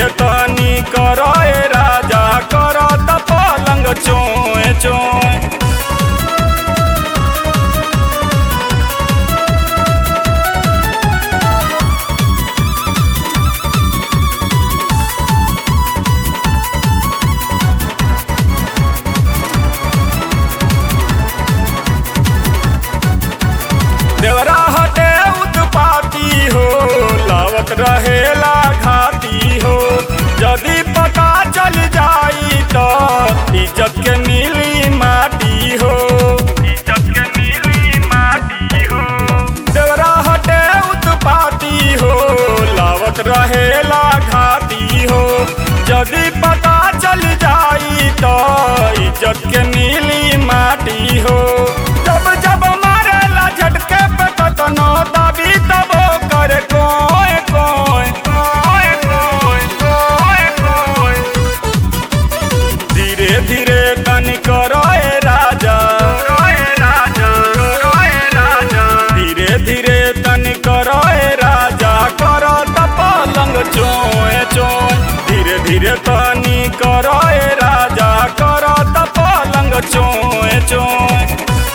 तनी करे राजा करत पलंग चोय चोय। देवरा हटे उत्पाती हो लावत रहेला घाती हो। यदि पता चल जाई तो इज्जत के मिली माटी हो। इज्जत के मिली माटी हो। देवरा हटे उत्पाती हो लावत रहेला घाती हो। यदि पता चल जाई तो इज्जत के मिली माटी हो। जब जब मारेला झटके पे कतनो दाबी तबो करे कोय कोय कोय कोय कोय कोय। धीरे धीरे तनी करे राजा धीरे धीरे तनी करे राजा करत पलंग चोय चोय। धीरे धीरे तनी करे राजा करत पलंग चोय चोय।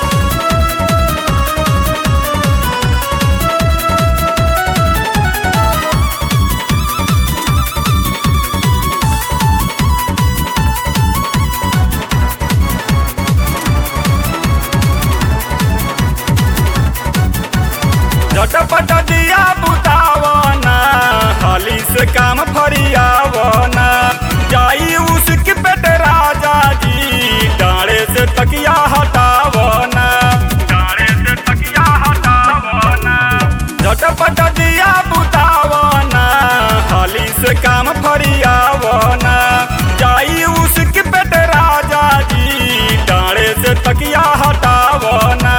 झटपट दिया बुतावना हाली से काम फरियावना। जाई उसके पेट राजा जी डाले से तकिया हटावना। डाले से तकिया हटावना। झटपट दिया बुतावना हाली से काम फरियावना। जाई उसके पेट राजा जी डाले से तकिया हटावना।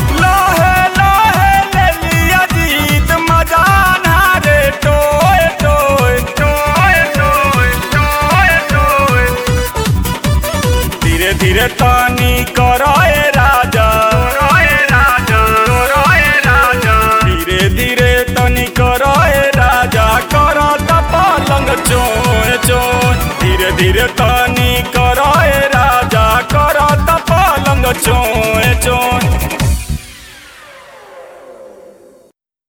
धीरे तनी करे राजा धीरे धीरे तनी करे राजा करत पलंग चोय चोय। धीरे धीरे तनी करे राजा करत पलंग चोय।